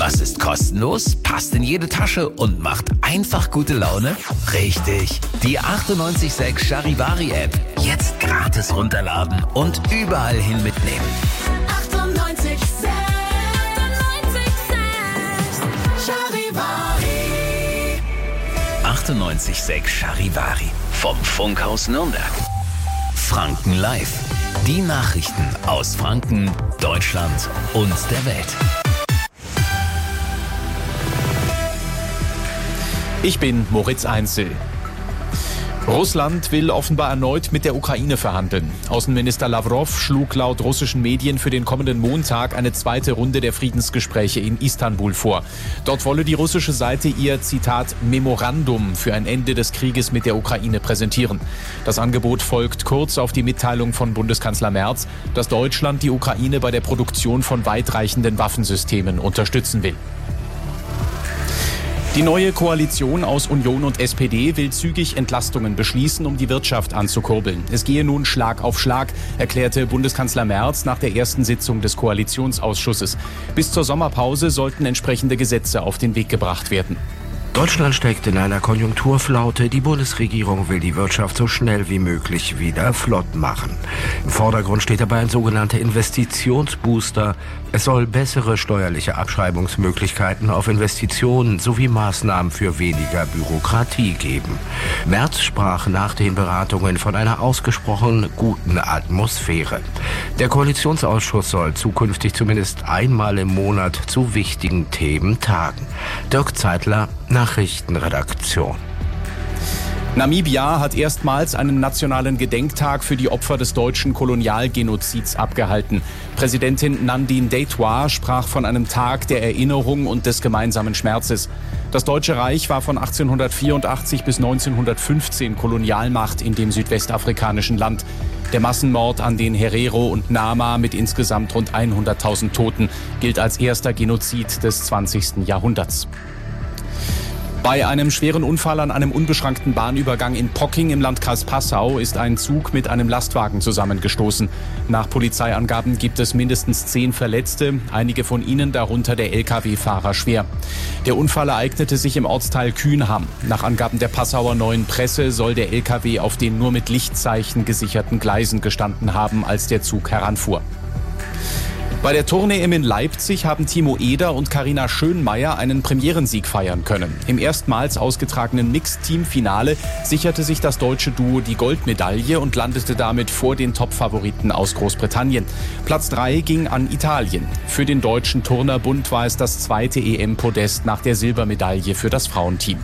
Was ist kostenlos, passt in jede Tasche und macht einfach gute Laune? Richtig, die 98.6 Charivari-App. Jetzt gratis runterladen und überall hin mitnehmen. 98.6 Charivari. 98.6 Charivari. Vom Funkhaus Nürnberg. Franken Live. Die Nachrichten aus Franken, Deutschland und der Welt. Ich bin Moritz Einzel. Russland will offenbar erneut mit der Ukraine verhandeln. Außenminister Lawrow schlug laut russischen Medien für den kommenden Montag eine zweite Runde der Friedensgespräche in Istanbul vor. Dort wolle die russische Seite ihr, Zitat, Memorandum für ein Ende des Krieges mit der Ukraine präsentieren. Das Angebot folgt kurz auf die Mitteilung von Bundeskanzler Merz, dass Deutschland die Ukraine bei der Produktion von weitreichenden Waffensystemen unterstützen will. Die neue Koalition aus Union und SPD will zügig Entlastungen beschließen, um die Wirtschaft anzukurbeln. Es gehe nun Schlag auf Schlag, erklärte Bundeskanzler Merz nach der ersten Sitzung des Koalitionsausschusses. Bis zur Sommerpause sollten entsprechende Gesetze auf den Weg gebracht werden. Deutschland steckt in einer Konjunkturflaute. Die Bundesregierung will die Wirtschaft so schnell wie möglich wieder flott machen. Im Vordergrund steht dabei ein sogenannter Investitionsbooster. Es soll bessere steuerliche Abschreibungsmöglichkeiten auf Investitionen sowie Maßnahmen für weniger Bürokratie geben. Merz sprach nach den Beratungen von einer ausgesprochen guten Atmosphäre. Der Koalitionsausschuss soll zukünftig zumindest einmal im Monat zu wichtigen Themen tagen. Dirk Zeitler, Nachrichtenredaktion. Namibia hat erstmals einen nationalen Gedenktag für die Opfer des deutschen Kolonialgenozids abgehalten. Präsidentin Nandine Daytoir sprach von einem Tag der Erinnerung und des gemeinsamen Schmerzes. Das Deutsche Reich war von 1884 bis 1915 Kolonialmacht in dem südwestafrikanischen Land. Der Massenmord an den Herero und Nama mit insgesamt rund 100.000 Toten gilt als erster Genozid des 20. Jahrhunderts. Bei einem schweren Unfall an einem unbeschrankten Bahnübergang in Pocking im Landkreis Passau ist ein Zug mit einem Lastwagen zusammengestoßen. Nach Polizeiangaben gibt es mindestens 10 Verletzte, einige von ihnen, darunter der Lkw-Fahrer, schwer. Der Unfall ereignete sich im Ortsteil Kühnham. Nach Angaben der Passauer Neuen Presse soll der Lkw auf den nur mit Lichtzeichen gesicherten Gleisen gestanden haben, als der Zug heranfuhr. Bei der Turn-EM in Leipzig haben Timo Eder und Carina Schönmeier einen Premierensieg feiern können. Im erstmals ausgetragenen Mixed-Team-Finale sicherte sich das deutsche Duo die Goldmedaille und landete damit vor den Top-Favoriten aus Großbritannien. Platz 3 ging an Italien. Für den Deutschen Turnerbund war es das zweite EM-Podest nach der Silbermedaille für das Frauenteam.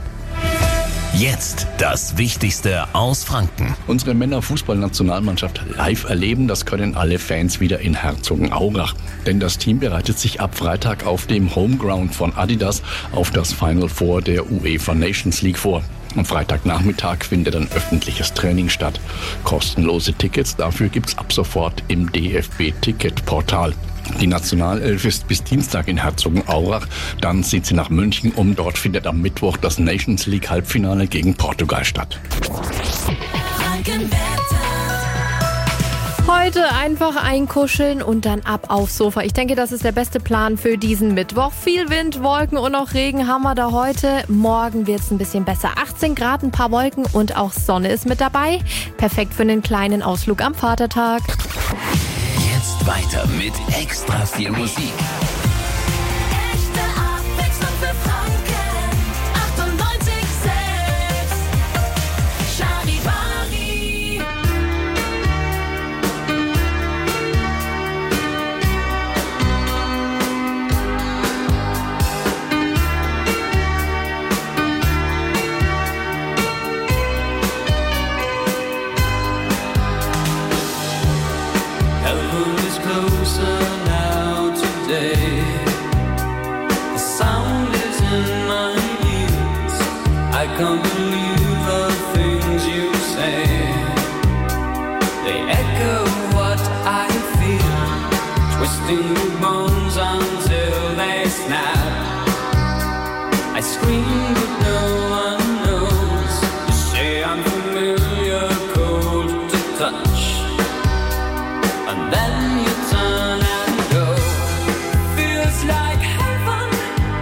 Jetzt das Wichtigste aus Franken. Unsere Männerfußballnationalmannschaft live erleben, das können alle Fans wieder in Herzogenaurach. Denn das Team bereitet sich ab Freitag auf dem Homeground von Adidas auf das Final Four der UEFA Nations League vor. Am Freitagnachmittag findet ein öffentliches Training statt. Kostenlose Tickets dafür gibt's ab sofort im DFB-Ticketportal. Die Nationalelf ist bis Dienstag in Herzogenaurach, dann zieht sie nach München um. Dort findet am Mittwoch das Nations League Halbfinale gegen Portugal statt. Heute einfach einkuscheln und dann ab aufs Sofa. Ich denke, das ist der beste Plan für diesen Mittwoch. Viel Wind, Wolken und auch Regen haben wir da heute. Morgen wird es ein bisschen besser. 18 Grad, ein paar Wolken und auch Sonne ist mit dabei. Perfekt für einen kleinen Ausflug am Vatertag. Jetzt weiter mit extra viel Musik. Echte Abwechslung für Franken. 98.6 Charivari. Closer now today. The sound is in my ears. I can't believe the things you say. They echo what I feel, twisting the bones until they snap. I scream but no one knows. You say I'm familiar, cold to touch. And then you turn and go. Feels like heaven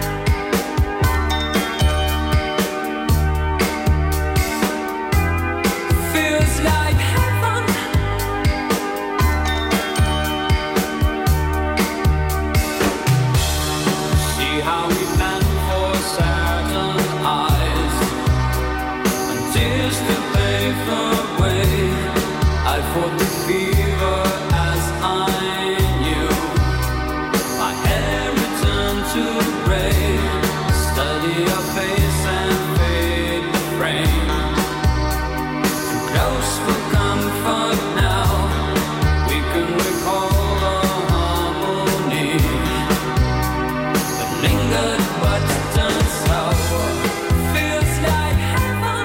to break. Study your face and fade the frame. Close for comfort now. We can recall the harmony that lingered but turns sour. Feels like heaven.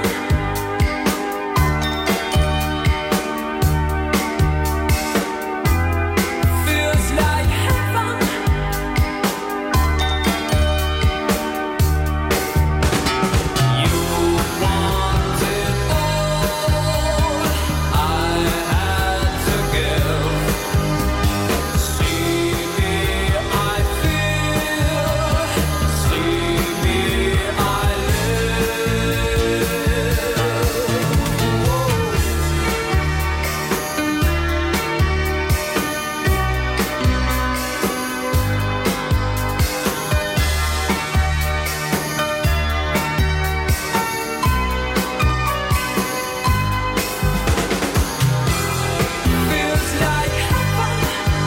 Feels like heaven. You want it all. I had to give. See me, I feel. See me, I live. Feels like heaven.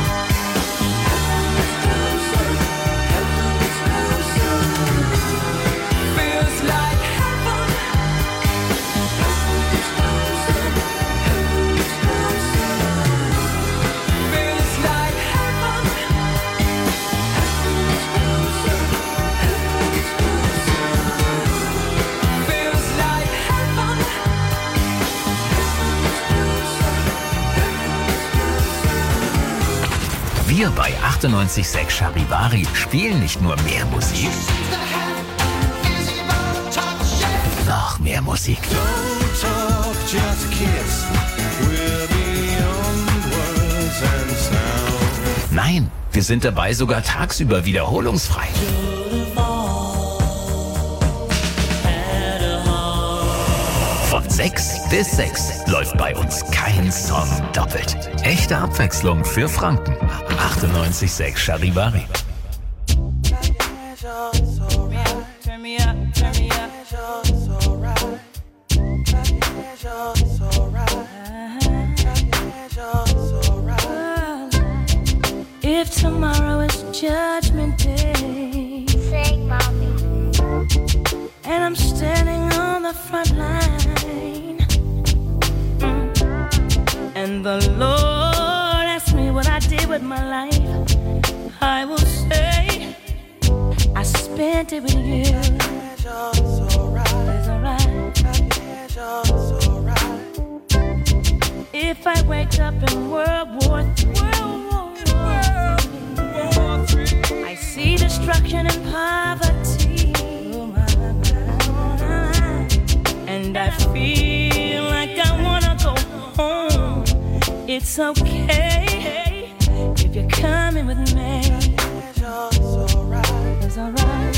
Feels like heaven. Feels like heaven. Feels like heaven. Wir bei 98.6 Charivari spielen nicht nur mehr Musik, noch mehr Musik. Nein, wir sind dabei sogar tagsüber wiederholungsfrei. Von 6 bis 6 läuft bei uns kein Song doppelt. Echte Abwechslung für Franken. 98.6 Charivari. Turn me up, turn me up. If tomorrow is Judgment Day, Sing, mommy. and I'm standing on the front line, and the Lord asks me what I did with my life, I will say I spent it with you. It's alright. If I wake up in World War III, I see destruction and poverty, and I feel like I wanna go home. It's okay if you're coming with me. It's alright. It's alright.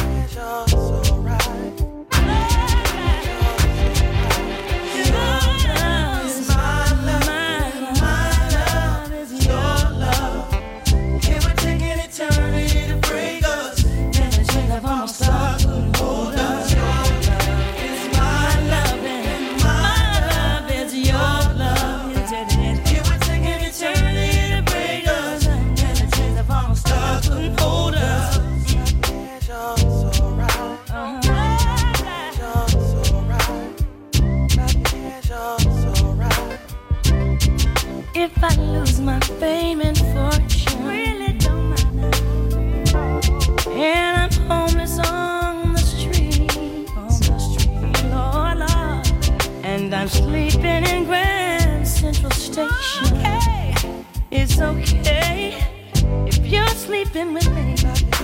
If I lose my fame and fortune, really don't matter. And I'm homeless on the street, Lord, Lord. And I'm sleeping in Grand Central Station. Okay. It's okay if you're sleeping with me.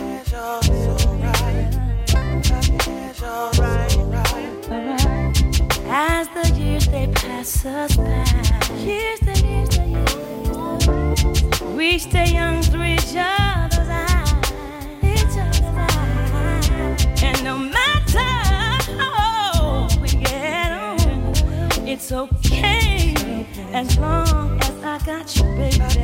Alright. As the years they pass us by, we stay young through each other's eyes. And no matter how old we get on, it's okay as long as I got you, baby.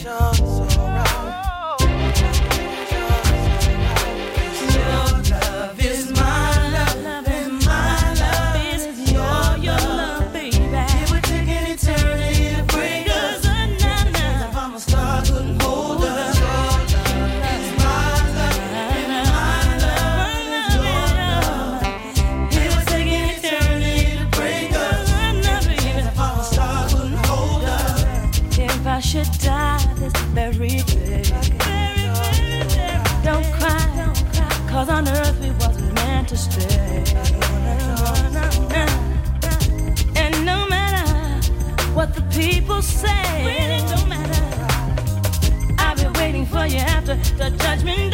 Your love is my love, and my love is your love, baby. It would take an eternity to break us. If I'm a star, couldn't hold us. stray. And no matter what the people say, really don't matter. I'll be waiting for you after the judgment day.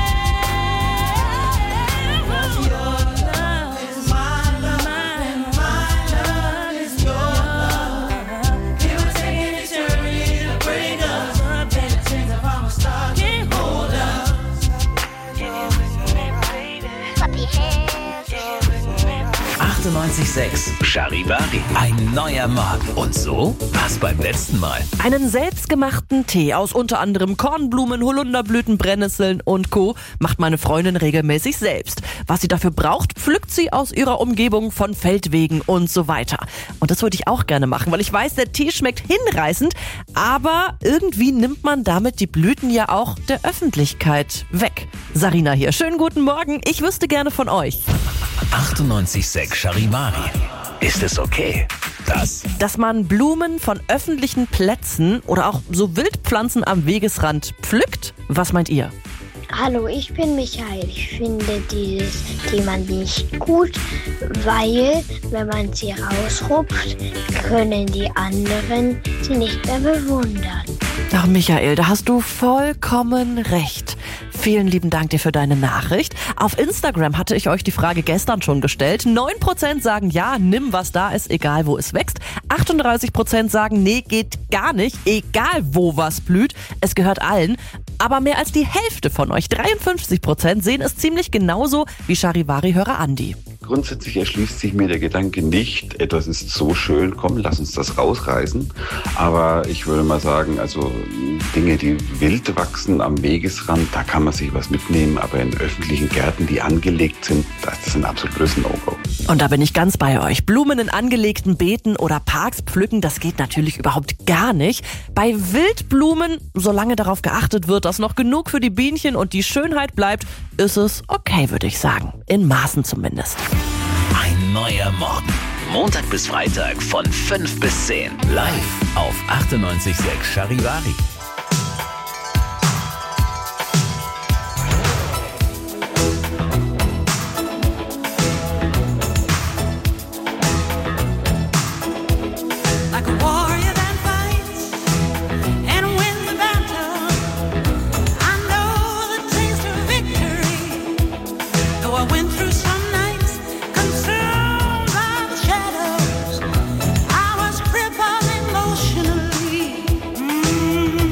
'Cause your love is my love, and my love is your love. It would take an eternity to break us up, and the chains of our stars can't hold us. Can you listen to me, baby? Clap your hands. 98.6 Charivari. Ein neuer Morgen. Und so war's beim letzten Mal. Einen selbstgemachten Tee aus unter anderem Kornblumen, Holunderblüten, Brennnesseln und Co. macht meine Freundin regelmäßig selbst. Was sie dafür braucht, pflückt sie aus ihrer Umgebung von Feldwegen und so weiter. Und das würde ich auch gerne machen, weil ich weiß, der Tee schmeckt hinreißend, aber irgendwie nimmt man damit die Blüten ja auch der Öffentlichkeit weg. Sarina hier, schönen guten Morgen, ich wüsste gerne von euch. 98.6 Charivari. Ist es okay, dass man Blumen von öffentlichen Plätzen oder auch so Wildpflanzen am Wegesrand pflückt? Was meint ihr? Hallo, ich bin Michael. Ich finde dieses Thema nicht gut, weil, wenn man sie rausrupft, können die anderen sie nicht mehr bewundern. Ach Michael, da hast du vollkommen recht. Vielen lieben Dank dir für deine Nachricht. Auf Instagram hatte ich euch die Frage gestern schon gestellt. 9% sagen ja, nimm was da ist, egal wo es wächst. 38% sagen nee, geht gar nicht, egal wo was blüht. Es gehört allen. Aber mehr als die Hälfte von euch, 53%, sehen es ziemlich genauso wie Charivari-Hörer Andi. Grundsätzlich erschließt sich mir der Gedanke nicht, etwas ist so schön, komm, lass uns das rausreißen. Aber ich würde mal sagen, also Dinge, die wild wachsen am Wegesrand, da kann man sich was mitnehmen. Aber in öffentlichen Gärten, die angelegt sind, das ist ein absolutes No-Go. Und da bin ich ganz bei euch. Blumen in angelegten Beeten oder Parks pflücken, das geht natürlich überhaupt gar nicht. Bei Wildblumen, solange darauf geachtet wird, dass noch genug für die Bienchen und die Schönheit bleibt, ist es okay, würde ich sagen. In Maßen zumindest. ein neuer Morgen. Montag bis Freitag von 5 bis 10. Live auf 98.6 Charivari. Like a warrior that fights and wins the battle. I know the taste of victory. Though I went through some nights consumed by the shadows, I was crippled emotionally.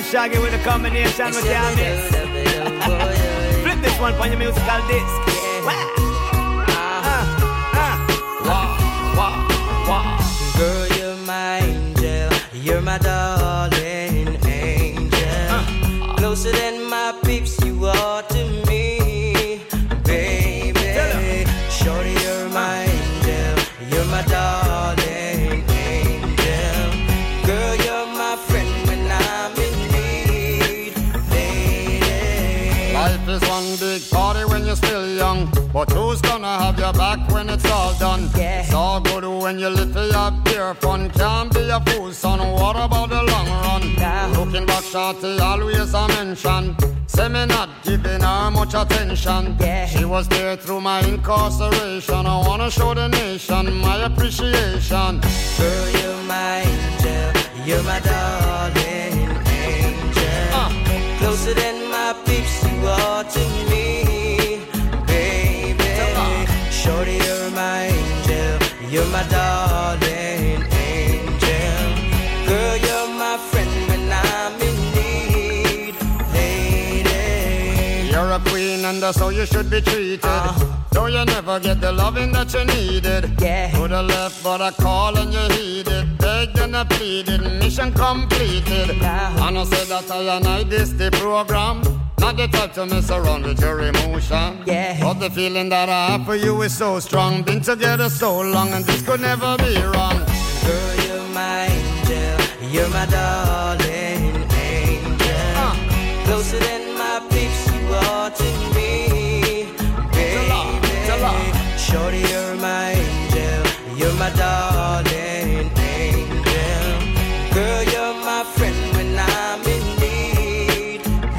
Shaggy with a combination with your miss. Flip this one on your musical disc. Girl, you're my angel, you're my darling angel. Closer than my peeps, you are to me, baby. Shorty, you're my angel, you're my darling angel. Girl, you're my friend when I'm in need, lady. Life is one big party when you're still young, but who's gonna have your back when it's all done? Yeah. It's all good when you live for your pure fun. Can't be a fool, son. What about the long run? Now. Looking back, shorty, always a mention. Say me not giving her much attention. Yeah. She was there through my incarceration. I wanna show the nation my appreciation. Girl, you're my angel, you're my darling angel. Closer than my peeps, you are to me, baby. Shorty, you're my angel, you're my darling angel. Girl, you're my friend when I'm in need, lady. You're a queen and that's how you should be treated. Though you never get the loving that you needed. Yeah. Could have left but I call and you heeded. Begged and I pleaded, mission completed. And I said that I this the program. Not the type to mess around with your emotion. Yeah. But the feeling that I have for you is so strong. Been together so long and this could never be wrong. Girl, you're my angel, you're my darling angel. Closer than my peeps, you are to me, baby. Shorty, you're my angel, you're my darling angel. Girl, you're my friend when I'm in need,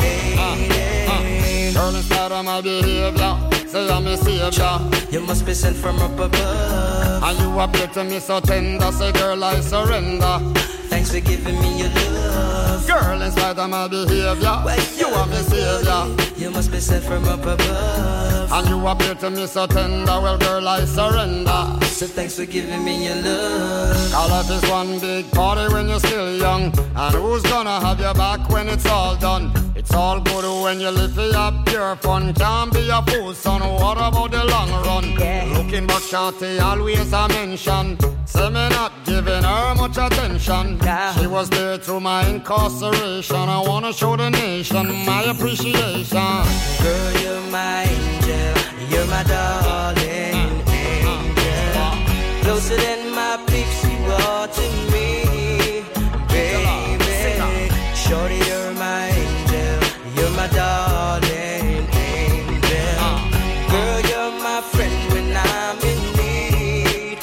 lady. Girl, instead of my behavior, say I'm a savior. You must be sent from up above. And you appear to me so tender, say girl I surrender. Thanks for giving me your love. Girl, in spite of my behavior, you are my savior. You must be sent from up above. And you appear to me so tender, well girl I surrender. So thanks for giving me your love. All life is one big party when you're still young. And who's gonna have your back when it's all done? It's all good when you live for your pure fun. Can't be a fool, son. What about the long run? Yeah. Looking back, shorty, always a mention. Say me not giving her much attention. Yeah. She was there through my incarceration. I wanna show the nation my appreciation. Girl, you're my angel, you're my darling angel. Closer than my peeps, you are to me, baby. Shorty, you're my angel, you're my darling angel. Girl, you're my friend when I'm in need,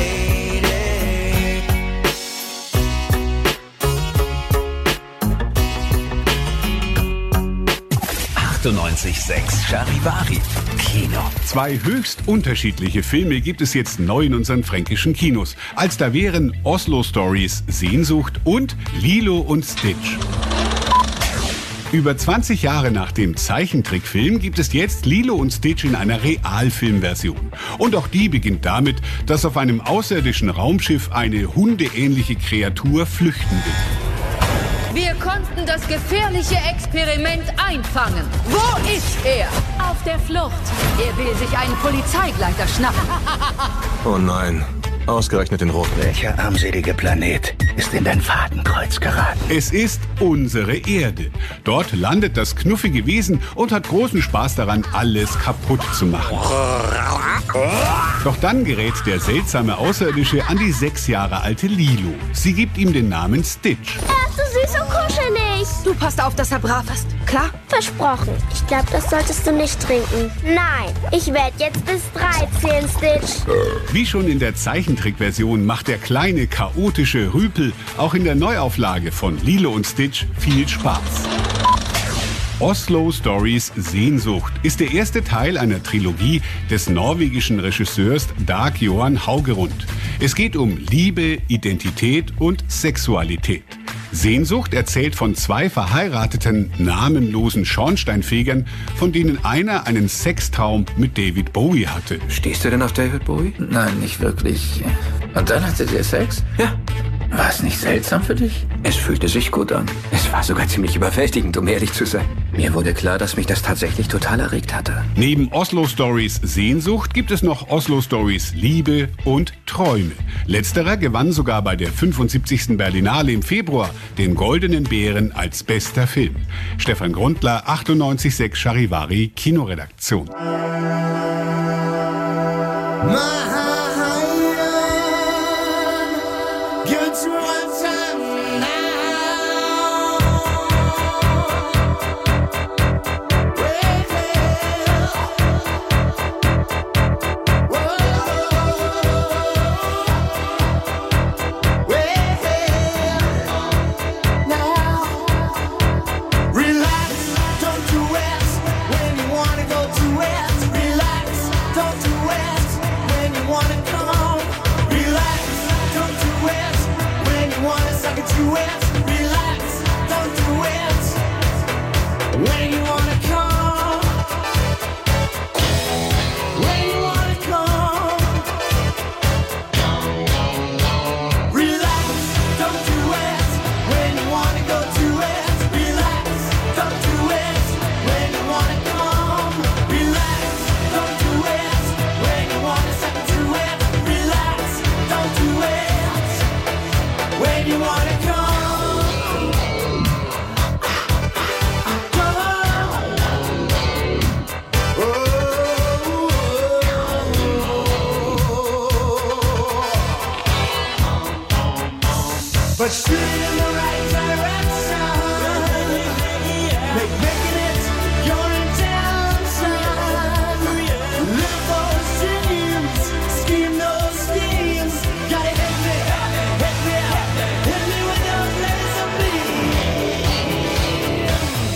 lady. 98.6 Charivari Kino. Zwei höchst unterschiedliche Filme gibt es jetzt neu in unseren fränkischen Kinos. Als da wären Oslo Stories Sehnsucht und Lilo und Stitch. Über 20 Jahre nach dem Zeichentrickfilm gibt es jetzt Lilo und Stitch in einer Realfilmversion. Und auch die beginnt damit, dass auf einem außerirdischen Raumschiff eine hundeähnliche Kreatur flüchten will. Wir konnten das gefährliche Experiment einfangen. Wo ist er? Auf der Flucht. Er will sich einen Polizeigleiter schnappen. Oh nein, ausgerechnet den roten. Welcher armselige Planet ist in dein Fadenkreuz geraten? Es ist unsere Erde. Dort landet das knuffige Wesen und hat großen Spaß daran, alles kaputt zu machen. Doch dann gerät der seltsame Außerirdische an die 6 Jahre alte Lilo. Sie gibt ihm den Namen Stitch. Er ist so süß und kuschelig. Du passt auf, dass er brav ist. Klar? Versprochen. Ich glaube, das solltest du nicht trinken. Nein, ich werde jetzt bis 3 zählen, Stitch. Wie schon in der Zeichentrickversion macht der kleine, chaotische Rüpel auch in der Neuauflage von Lilo und Stitch viel Spaß. Oslo Stories Sehnsucht ist der erste Teil einer Trilogie des norwegischen Regisseurs Dag Johan Haugerund. Es geht um Liebe, Identität und Sexualität. Sehnsucht erzählt von 2 verheirateten, namenlosen Schornsteinfegern, von denen einer einen Sextraum mit David Bowie hatte. Stehst du denn auf David Bowie? Nein, nicht wirklich. Und dann hattet ihr Sex? Ja. War es nicht seltsam für dich? Es fühlte sich gut an. Es war sogar ziemlich überwältigend, um ehrlich zu sein. Mir wurde klar, dass mich das tatsächlich total erregt hatte. Neben Oslo Stories Sehnsucht gibt es noch Oslo Stories Liebe und Träume. Letzterer gewann sogar bei der 75. Berlinale im Februar den Goldenen Bären als bester Film. Stefan Grundler, 98.6 Charivari, Kinoredaktion. But shoot in the right direction. Making it your intention. Live those dreams, scheme those schemes. Gotta hit me with those laser beams.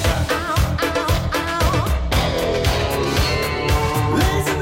Laser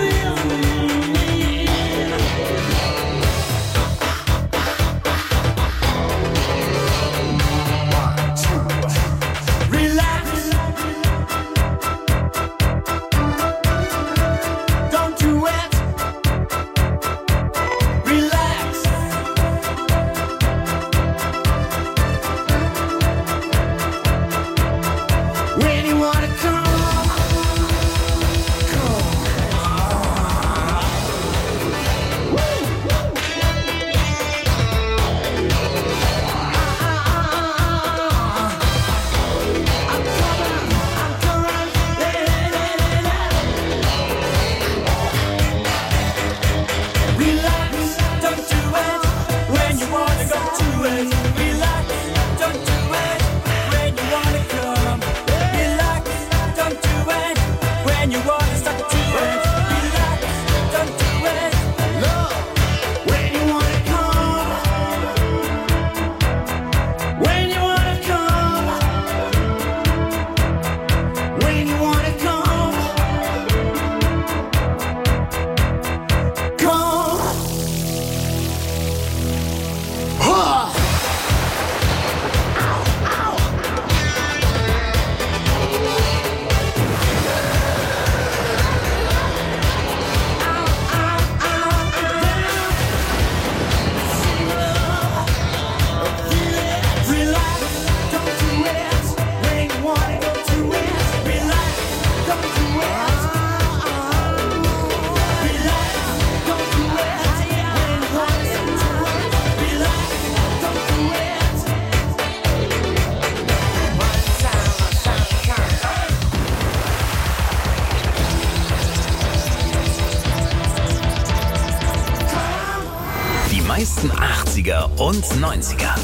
meisten 80er und 90er.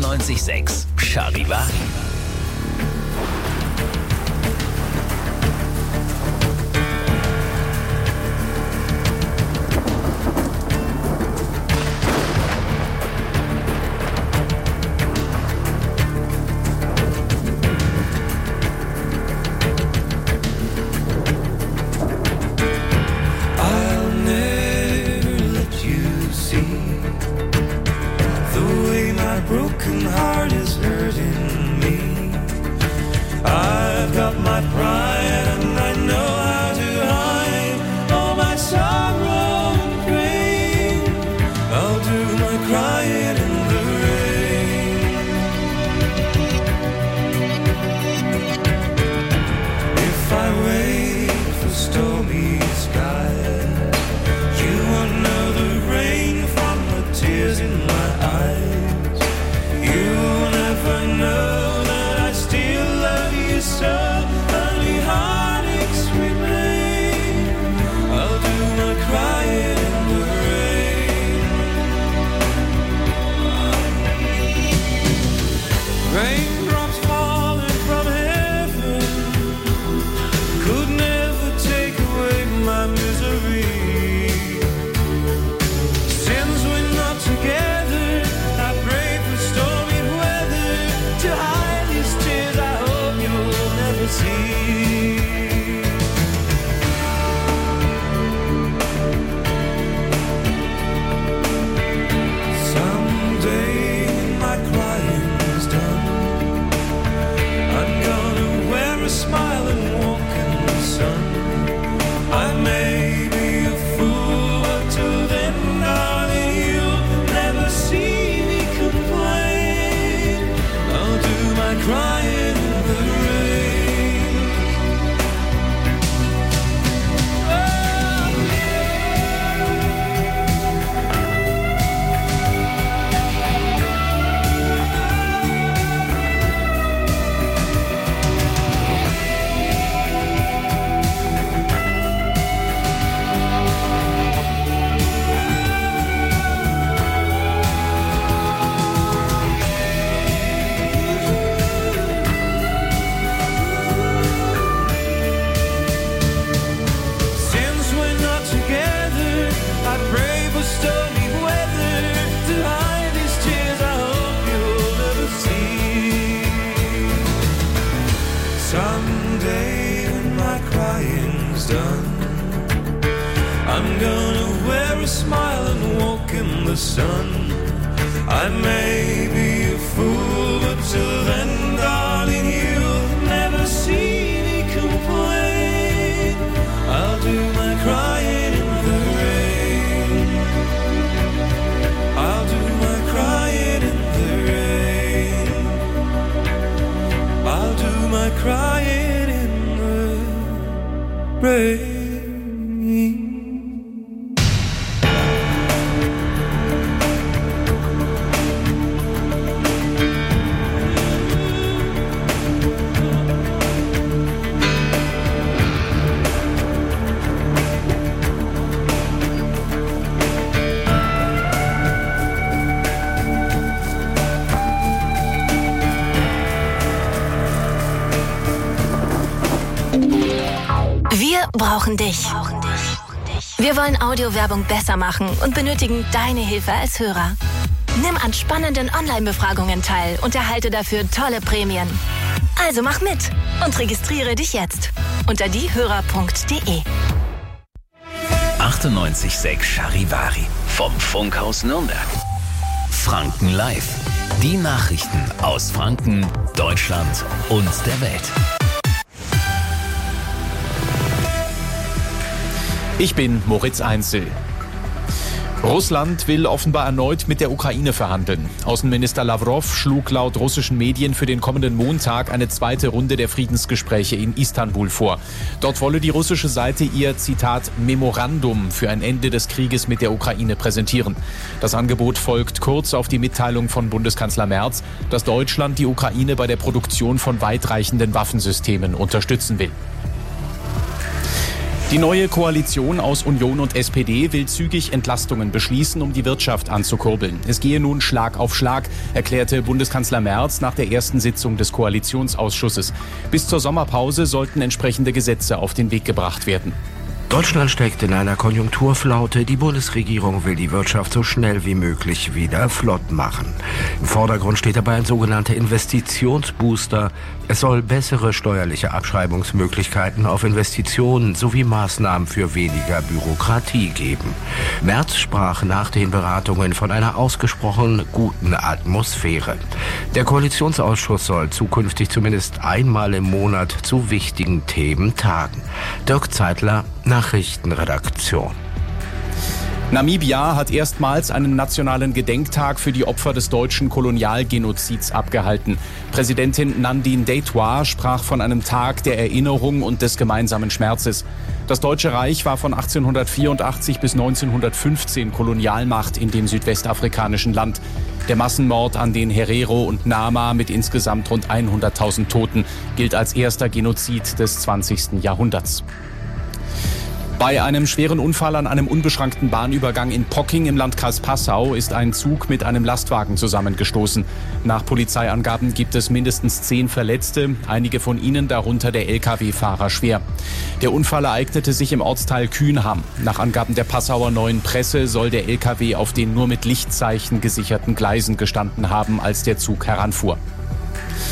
98.6 Charivari. Broken heart is hurting me. never see. Someday when my crying's done, I'm gonna wear a smile and walk in the sun. I may be a fool, but till then, darling, you'll never see me complain. I'll do my crying in the rain. Since we're not together, I pray for stormy weather to hide these tears I hope you'll never see. Someday when my crying's done, I'm gonna wear a smile and walk in the sun. I may be a fool, but till then, darling, you'll never see me complain. I'll do my crying in the rain. I'll do my crying in the rain. I'll do my crying in the rain. Wir brauchen dich. Wir wollen Audiowerbung besser machen und benötigen deine Hilfe als Hörer. Nimm an spannenden Online-Befragungen teil und erhalte dafür tolle Prämien. Also mach mit und registriere dich jetzt unter diehörer.de. 98.6 Charivari vom Funkhaus Nürnberg. Franken Live. Die Nachrichten aus Franken, Deutschland und der Welt. Ich bin Moritz Einzel. Russland will offenbar erneut mit der Ukraine verhandeln. Außenminister Lavrov schlug laut russischen Medien für den kommenden Montag eine zweite Runde der Friedensgespräche in Istanbul vor. Dort wolle die russische Seite ihr, Zitat, Memorandum für ein Ende des Krieges mit der Ukraine präsentieren. Das Angebot folgt kurz auf die Mitteilung von Bundeskanzler Merz, dass Deutschland die Ukraine bei der Produktion von weitreichenden Waffensystemen unterstützen will. Die neue Koalition aus Union und SPD will zügig Entlastungen beschließen, um die Wirtschaft anzukurbeln. Es gehe nun Schlag auf Schlag, erklärte Bundeskanzler Merz nach der ersten Sitzung des Koalitionsausschusses. Bis zur Sommerpause sollten entsprechende Gesetze auf den Weg gebracht werden. Deutschland steckt in einer Konjunkturflaute. Die Bundesregierung will die Wirtschaft so schnell wie möglich wieder flott machen. Im Vordergrund steht dabei ein sogenannter Investitionsbooster. Es soll bessere steuerliche Abschreibungsmöglichkeiten auf Investitionen sowie Maßnahmen für weniger Bürokratie geben. Merz sprach nach den Beratungen von einer ausgesprochen guten Atmosphäre. Der Koalitionsausschuss soll zukünftig zumindest einmal im Monat zu wichtigen Themen tagen. Dirk Zeitler, Nachrichtenredaktion. Namibia hat erstmals einen nationalen Gedenktag für die Opfer des deutschen Kolonialgenozids abgehalten. Präsidentin Nandine Daitwa sprach von einem Tag der Erinnerung und des gemeinsamen Schmerzes. Das Deutsche Reich war von 1884 bis 1915 Kolonialmacht in dem südwestafrikanischen Land. Der Massenmord an den Herero und Nama mit insgesamt rund 100.000 Toten gilt als erster Genozid des 20. Jahrhunderts. Bei einem schweren Unfall an einem unbeschrankten Bahnübergang in Pocking im Landkreis Passau ist ein Zug mit einem Lastwagen zusammengestoßen. Nach Polizeiangaben gibt es mindestens 10 Verletzte, einige von ihnen, darunter der Lkw-Fahrer, schwer. Der Unfall ereignete sich im Ortsteil Kühnham. Nach Angaben der Passauer Neuen Presse soll der Lkw auf den nur mit Lichtzeichen gesicherten Gleisen gestanden haben, als der Zug heranfuhr.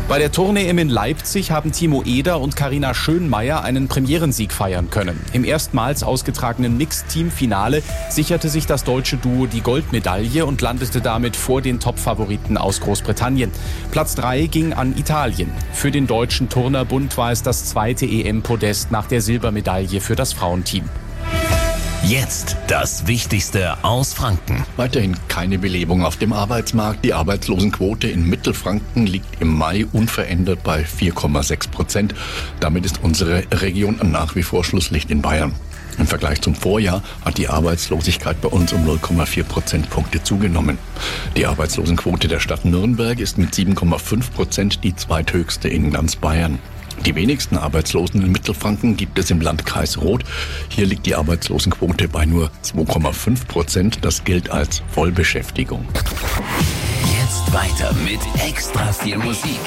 Bei der Tournee-EM in Leipzig haben Timo Eder und Carina Schönmeier einen Premierensieg feiern können. Im erstmals ausgetragenen Mixed-Team-Finale sicherte sich das deutsche Duo die Goldmedaille und landete damit vor den Top-Favoriten aus Großbritannien. Platz 3 ging an Italien. Für den Deutschen Turnerbund war es das zweite EM-Podest nach der Silbermedaille für das Frauenteam. Jetzt das Wichtigste aus Franken. Weiterhin keine Belebung auf dem Arbeitsmarkt. Die Arbeitslosenquote in Mittelfranken liegt im Mai unverändert bei 4,6%. Damit ist unsere Region nach wie vor Schlusslicht in Bayern. Im Vergleich zum Vorjahr hat die Arbeitslosigkeit bei uns um 0,4 Prozentpunkte zugenommen. Die Arbeitslosenquote der Stadt Nürnberg ist mit 7,5% die zweithöchste in ganz Bayern. Die wenigsten Arbeitslosen in Mittelfranken gibt es im Landkreis Roth. Hier liegt die Arbeitslosenquote bei nur 2,5%. Das gilt als Vollbeschäftigung. Jetzt weiter mit extra viel Musik.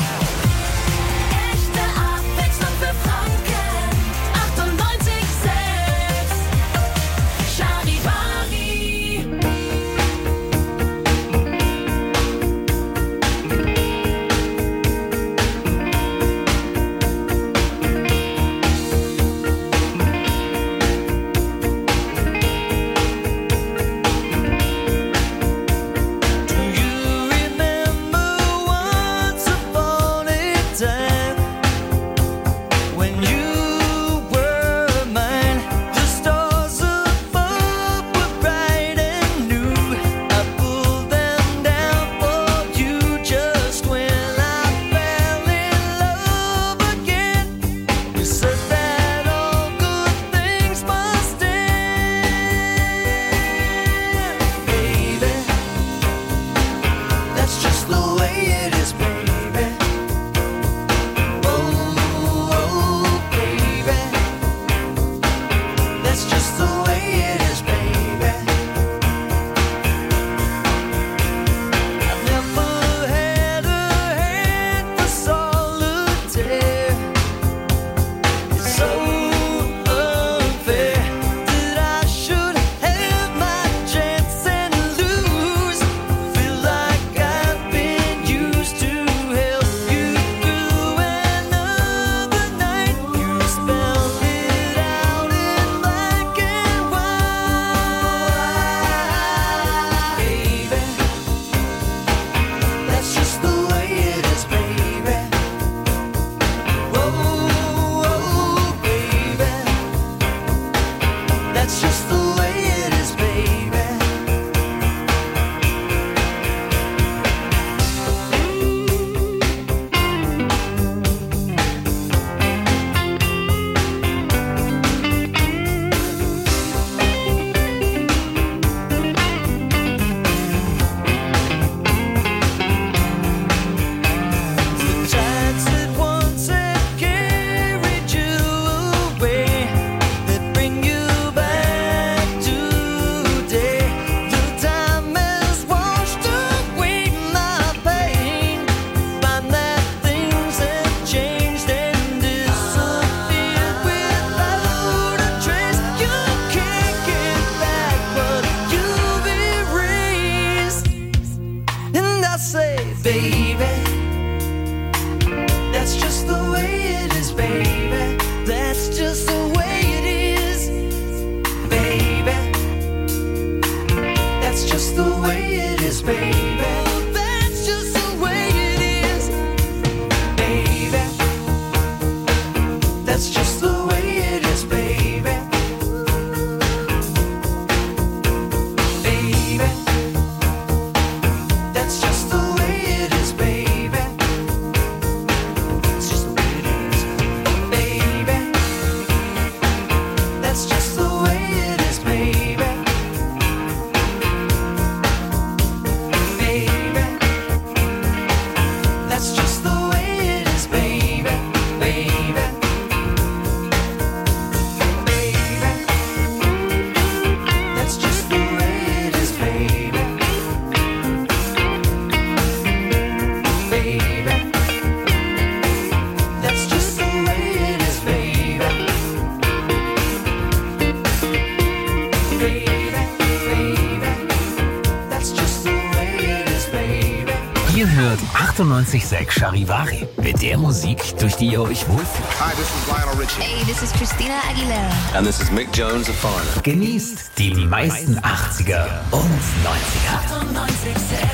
98.6 Charivari. Mit der Musik, durch die ihr euch wohlfühlt. Hi, this is Lionel Richie. Hey, this is Christina Aguilera. And this is Mick Jones of Foreigner. Genießt die meisten 80er und 90er. 98.6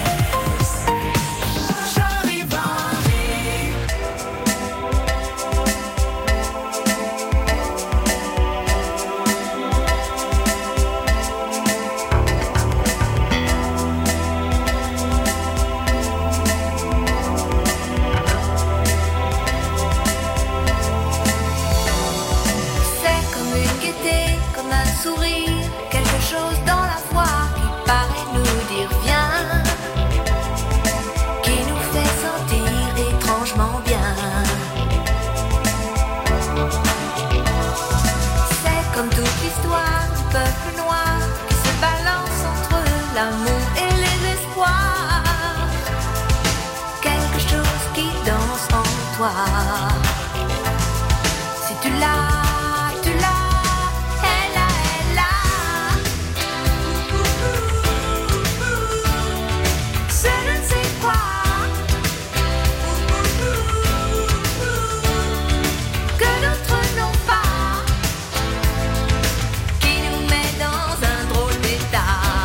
l'amour et les espoirs, quelque chose qui danse en toi. Si tu l'as, tu l'as, elle a, elle a. Je ne sais quoi que d'autres n'ont pas, qui nous met dans un drôle d'état.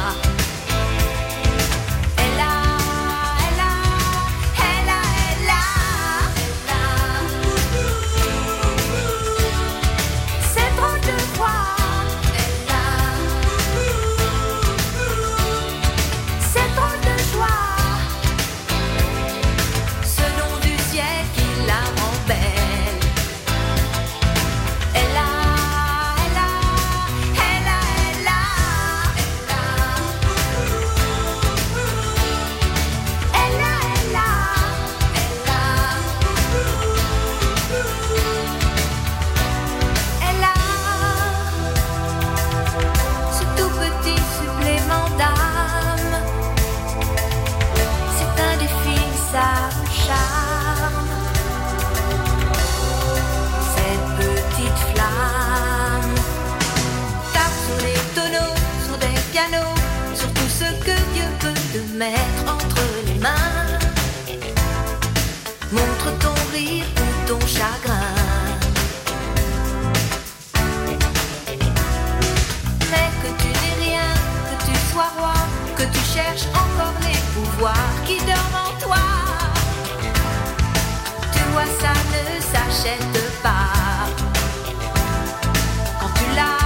Mettre entre les mains, montre ton rire ou ton chagrin. Mais que tu n'es rien, que tu sois roi, que tu cherches encore les pouvoirs qui dorment en toi. Tu vois, ça ne s'achète pas. Quand tu l'as,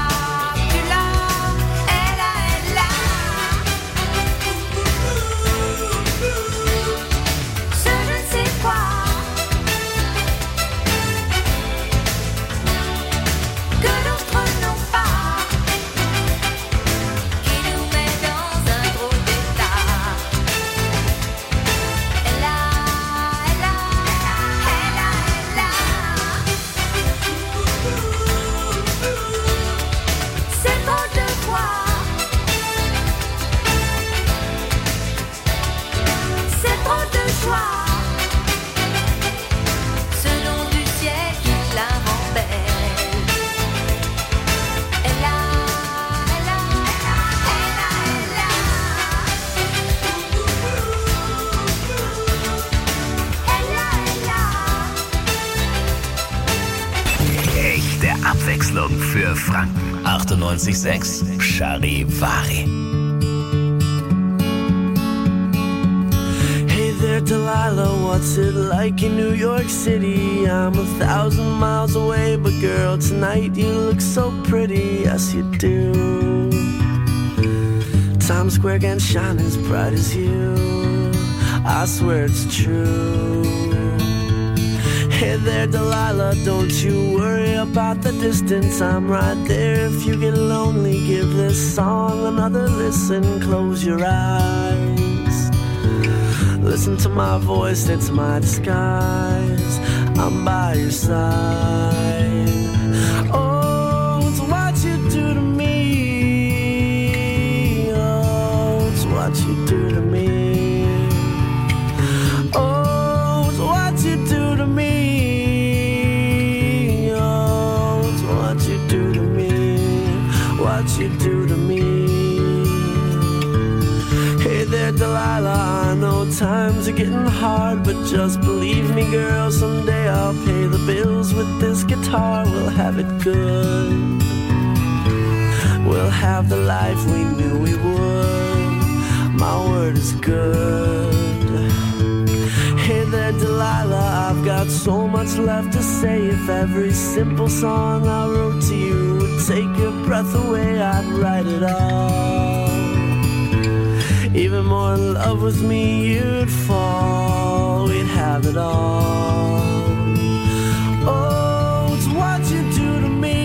Abwechslung für Franken. 98.6 Charivari. Hey there, Delilah, what's it like in New York City? I'm 1,000 miles away, but girl, tonight you look so pretty, yes you do. Times Square can shine as bright as you, I swear it's true. Hey there, Delilah, don't you worry about the distance. I'm right there if you get lonely. Give this song another listen. Close your eyes. Listen to my voice, it's my disguise. I'm by your side. Oh, it's what you do to me. Oh, it's what you do to me. Oh, it's what you do to me. What you do to me. Hey there, Delilah, I know times are getting hard, but just believe me, girl, someday I'll pay the bills with this guitar. We'll have it good. We'll have the life we knew we would. My word is good. Hey there, Delilah, I've got so much left to say. If every simple song I wrote to you would take your breath away, I'd write it all. Even more in love with me, you'd fall. We'd have it all. Oh, it's what you do to me.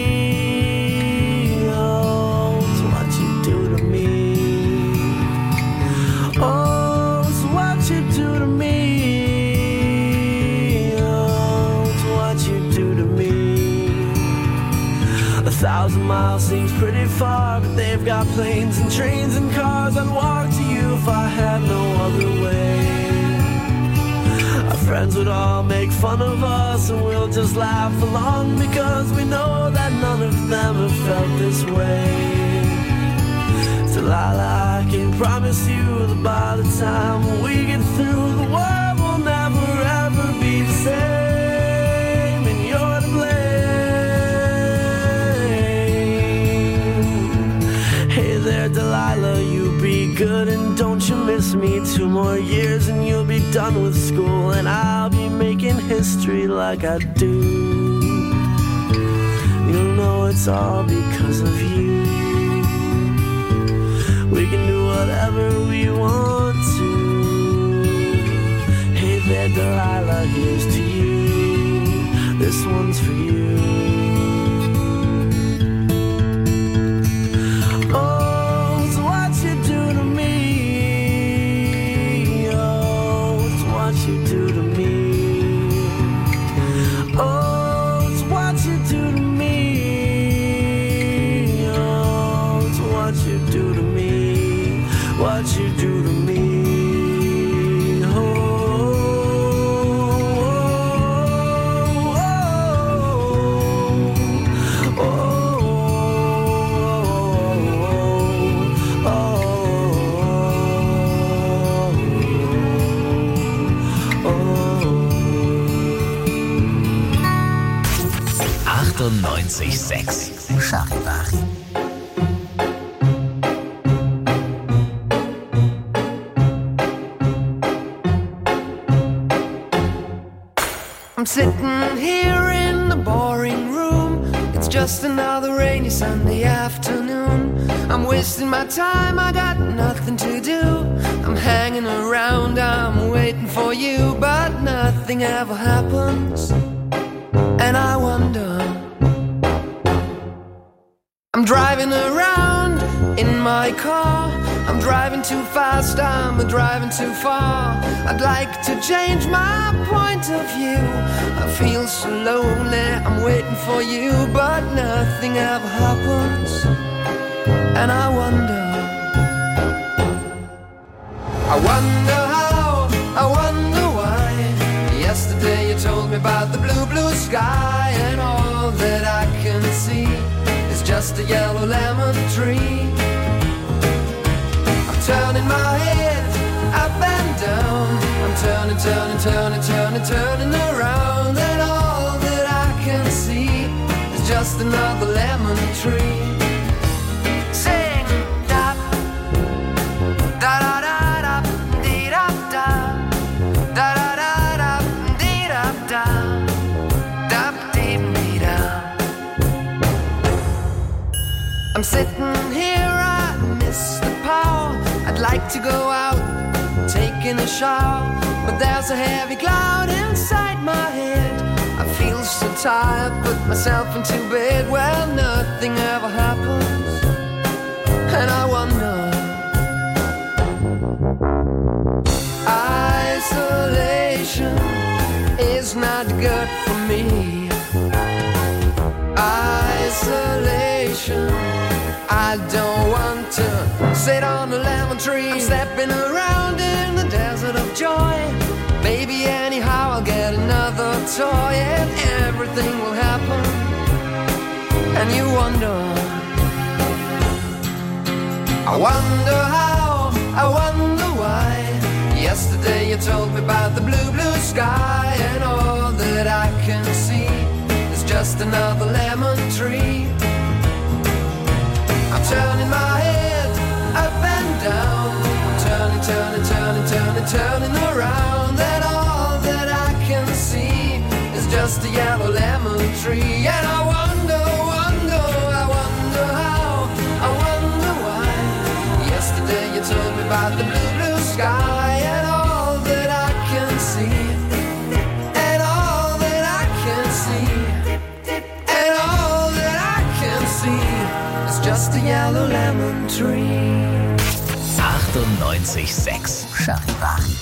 Oh, it's what you do to me. Oh, it's what you do to me. Oh, it's what you do to me. 1,000 miles seems pretty far, but they've got planes and trains and cars. I'd walk to you if I had no other way. Our friends would all make fun of us, and we'll just laugh along, because we know that none of them have felt this way. Delilah, I can promise you that by the time we get through, the world will never ever be the same, and you're to blame. Hey there, Delilah, you be good and don't you miss me. 2 more years and you'll be done with school, and I'll be making history like I do. You'll know it's all because of you. We can do whatever we want to. Hey there, Delilah, here's to you. This one's for you. Oh, it's what you do to me. Oh, it's what you do to me. Oh, it's what you do to me. Oh, it's what you do to me. What you do to me. Oh, oh, oh, oh, oh, oh. 98.6 Charivari. I'm sitting here in the boring room. It's just another rainy Sunday afternoon. I'm wasting my time, I got nothing to do. I'm hanging around, I'm waiting for you, but nothing ever happens. And I wonder, I'm driving around in my car. I'm driving too fast, I'm driving too far. I'd like to change my point of view. I feel so lonely, I'm waiting for you, but nothing ever happens. And I wonder how, I wonder why. Yesterday you told me about the blue, blue sky, and all that I can see is just a yellow lemon tree. Turning my head up and down. I'm turning, turning, turning, turning, turning around, and all that I can see is just another lemon tree. Sing da da da da da dee da da da da da da dee da da da dee dee da. I'm sitting here, I miss the power. I'd like to go out, taking a shower, but there's a heavy cloud inside my head. I feel so tired, put myself into bed. Well, nothing ever happens, and I wonder. Isolation is not good for me. Isolation, I don't want to sit on a lemon tree. I'm stepping around in the desert of joy. Maybe anyhow I'll get another toy, and everything will happen. And you wonder, I wonder how, I wonder why. Yesterday you told me about the blue, blue sky, and all that I can see is just another lemon tree. I'm turning my head up and down, I'm turning, turning, turning, turning, turning around, and all that I can see is just a yellow lemon tree. And I wonder, wonder, I wonder how, I wonder why. Yesterday you told me about the blue, blue sky, and all that I can see, and all that I can see, and all that I can see is just a yellow lemon tree. 98.6 Charivari.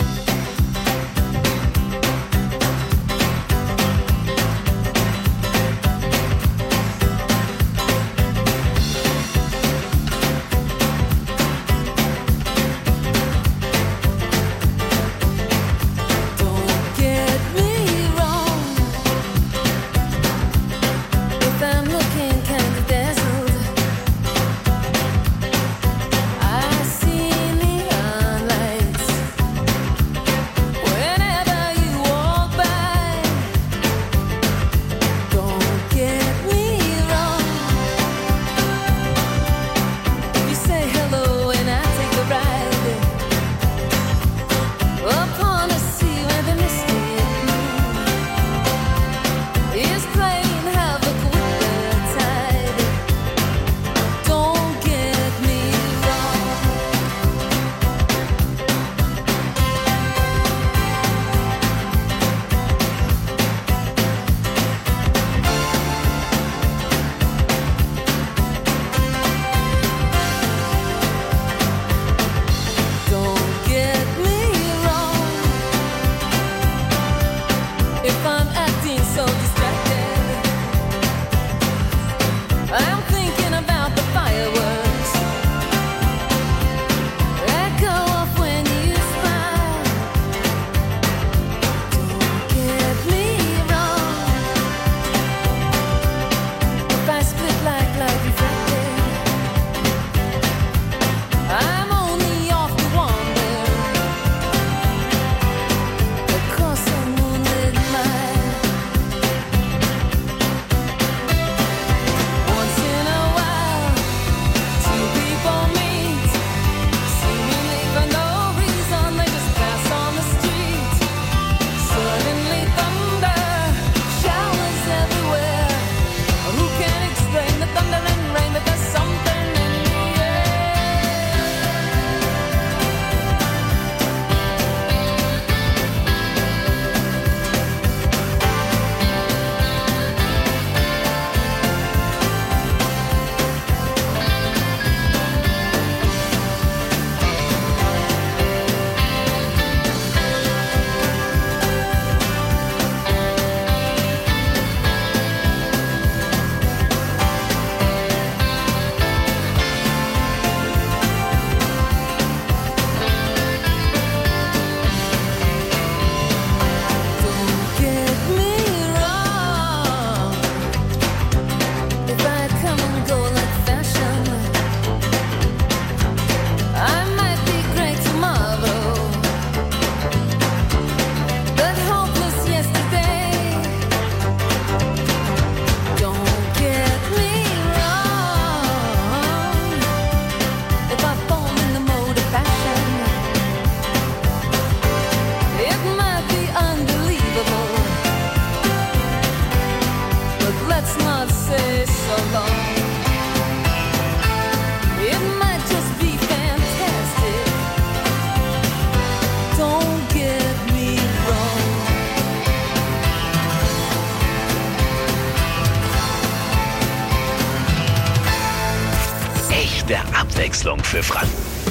Der Abwechslung für Franken.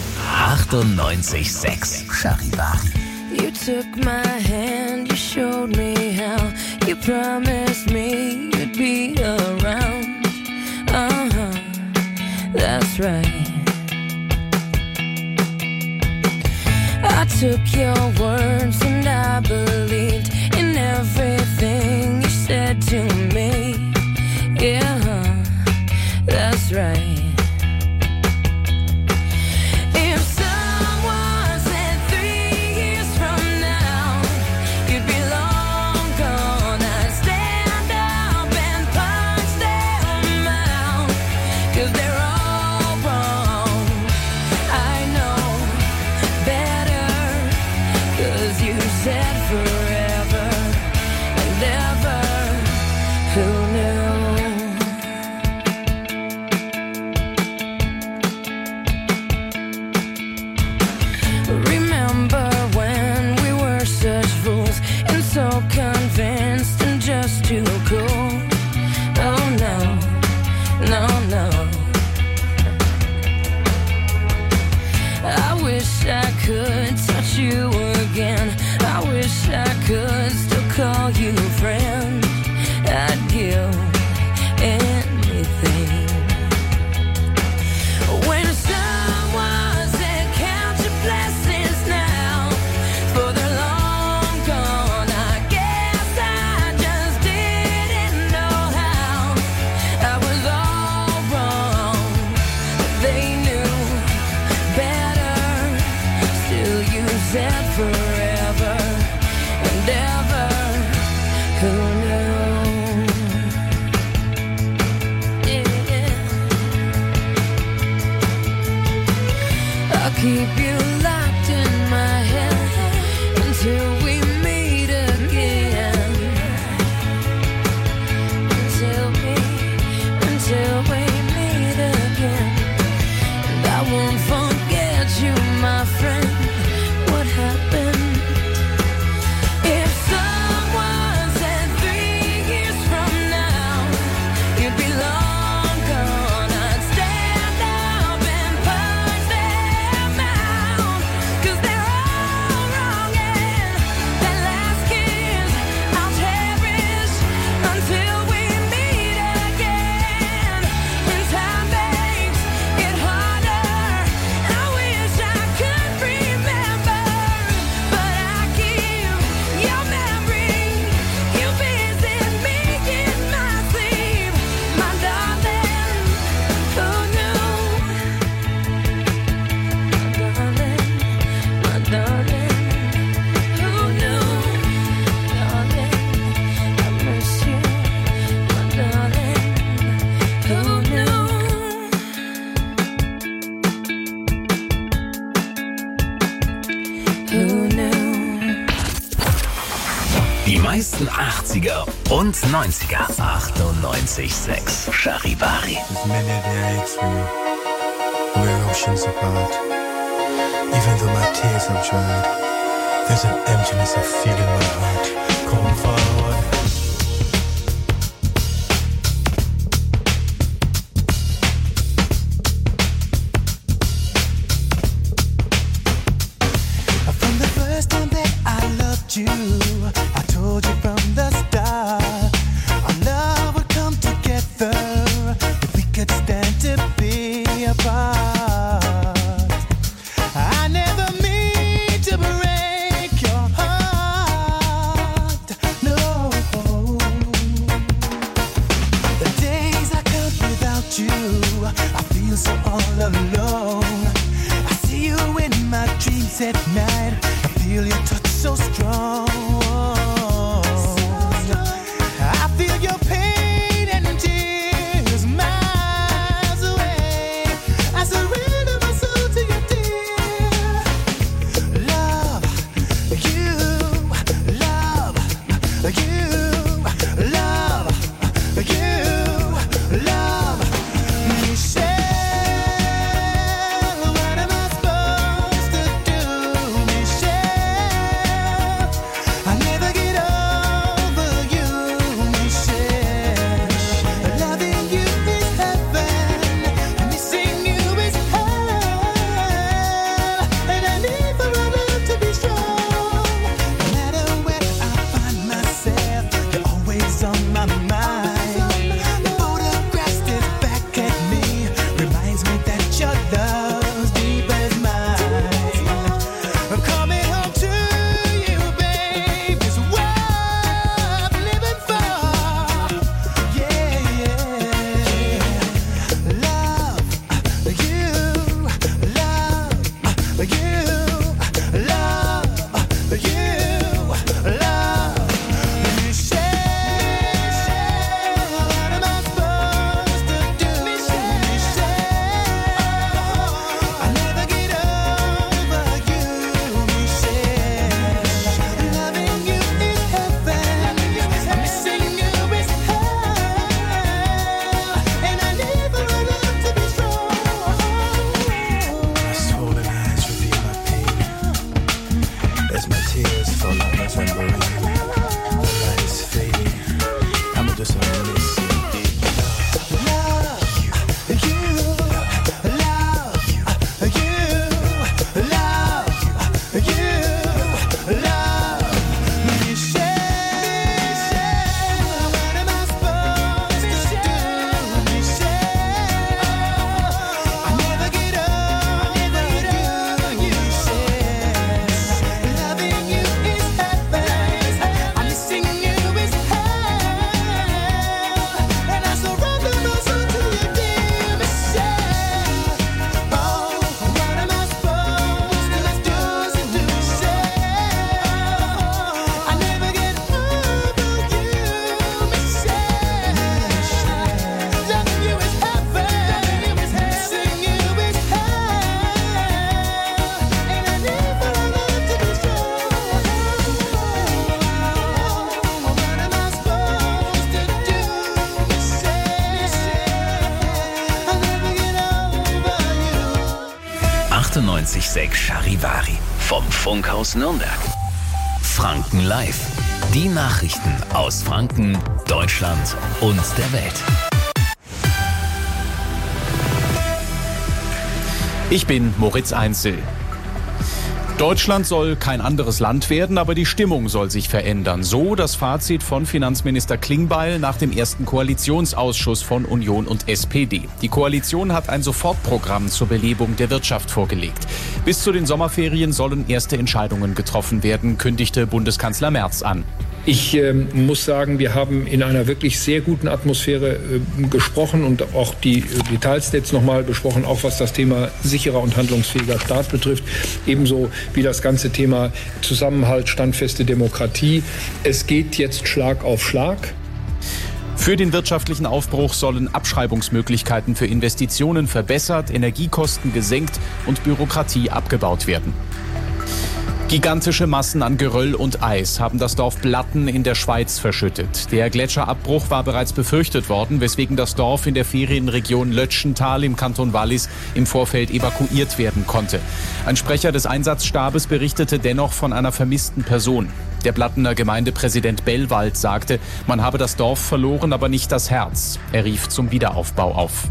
98.6 Charivari. You took my hand, you showed me how, you promised me you'd be around. That's right. I took your words and I believed in everything you said to me. Yeah, that's right. If someone said 3 Who knew? Remember when we were such fools and so convinced and just too cool? Oh no, no, no. I wish I could touch you again. I wish I could still call you friend. I'd give anything. When someone said count your blessings now, for they're long gone, I guess I just didn't know how. I was all wrong. They knew better. Still you said forever and ever. Who knew? I'll keep you locked in my head until we meet again. Until we meet again. And I won't forget you, my friend. What happened? If someone said 3 years from now you'd be long gone, I'd stand up and punch them out. 'Cause they're all wrong, and that last kiss I'll cherish until we meet again. When time makes it harder, I wish I could remember, but I keep your memory. You visit me in my sleep, my darling. Who knew? My darling, who knew? Darling, I miss you, my darling. Who knew? Who knew? Die meisten 80er und 90er. 98,6 Charivari. There's many days we're oceans apart. Even though my tears have dried, there's an emptiness I feel in my heart. Come forward. From the first time that I loved you, I told you from the start, our love would come together if we could stand to be apart. I never mean to break your heart, no. The days I count without you, I feel so all alone. I see you in my dreams at night. I feel your touch so strong. I feel your pain and tears miles away. I surrender my soul to you, dear. Love you, love you, love you, love Michelle. What am I supposed to do, Michelle? Charivari vom Funkhaus Nürnberg. Franken Live. Die Nachrichten aus Franken, Deutschland und der Welt. Ich bin Moritz Einzel. Deutschland soll kein anderes Land werden, aber die Stimmung soll sich verändern. So das Fazit von Finanzminister Klingbeil nach dem ersten Koalitionsausschuss von Union und SPD. Die Koalition hat ein Sofortprogramm zur Belebung der Wirtschaft vorgelegt. Bis zu den Sommerferien sollen erste Entscheidungen getroffen werden, kündigte Bundeskanzler Merz an. Ich muss sagen, wir haben in einer wirklich sehr guten Atmosphäre gesprochen und auch die Details jetzt nochmal besprochen, auch was das Thema sicherer und handlungsfähiger Staat betrifft, ebenso wie das ganze Thema Zusammenhalt, standfeste Demokratie. Es geht jetzt Schlag auf Schlag. Für den wirtschaftlichen Aufbruch sollen Abschreibungsmöglichkeiten für Investitionen verbessert, Energiekosten gesenkt und Bürokratie abgebaut werden. Gigantische Massen an Geröll und Eis haben das Dorf Blatten in der Schweiz verschüttet. Der Gletscherabbruch war bereits befürchtet worden, weswegen das Dorf in der Ferienregion Lötschental im Kanton Wallis im Vorfeld evakuiert werden konnte. Ein Sprecher des Einsatzstabes berichtete dennoch von einer vermissten Person. Der Blattener Gemeindepräsident Bellwald sagte, man habe das Dorf verloren, aber nicht das Herz. Er rief zum Wiederaufbau auf.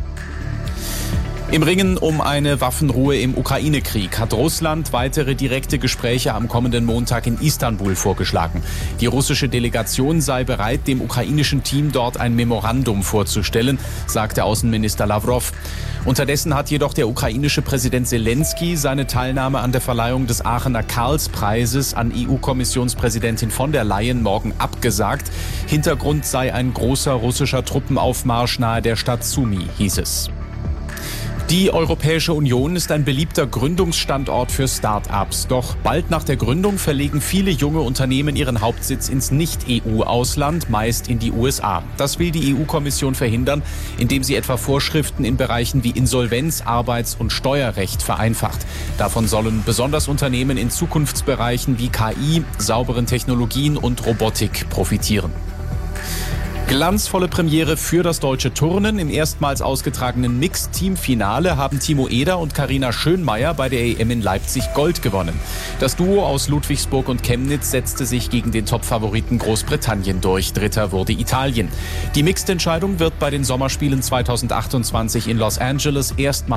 Im Ringen um eine Waffenruhe im Ukraine-Krieg hat Russland weitere direkte Gespräche am kommenden Montag in Istanbul vorgeschlagen. Die russische Delegation sei bereit, dem ukrainischen Team dort ein Memorandum vorzustellen, sagte Außenminister Lavrov. Unterdessen hat jedoch der ukrainische Präsident Zelensky seine Teilnahme an der Verleihung des Aachener Karlspreises an EU-Kommissionspräsidentin von der Leyen morgen abgesagt. Hintergrund sei ein großer russischer Truppenaufmarsch nahe der Stadt Sumy, hieß es. Die Europäische Union ist ein beliebter Gründungsstandort für Start-ups. Doch bald nach der Gründung verlegen viele junge Unternehmen ihren Hauptsitz ins Nicht-EU-Ausland, meist in die USA. Das will die EU-Kommission verhindern, indem sie etwa Vorschriften in Bereichen wie Insolvenz-, Arbeits- und Steuerrecht vereinfacht. Davon sollen besonders Unternehmen in Zukunftsbereichen wie KI, sauberen Technologien und Robotik profitieren. Glanzvolle Premiere für das deutsche Turnen. Im erstmals ausgetragenen Mixed-Team-Finale haben Timo Eder und Carina Schönmeier bei der EM in Leipzig Gold gewonnen. Das Duo aus Ludwigsburg und Chemnitz setzte sich gegen den Top-Favoriten Großbritannien durch. Dritter wurde Italien. Die Mixed-Entscheidung wird bei den Sommerspielen 2028 in Los Angeles erstmals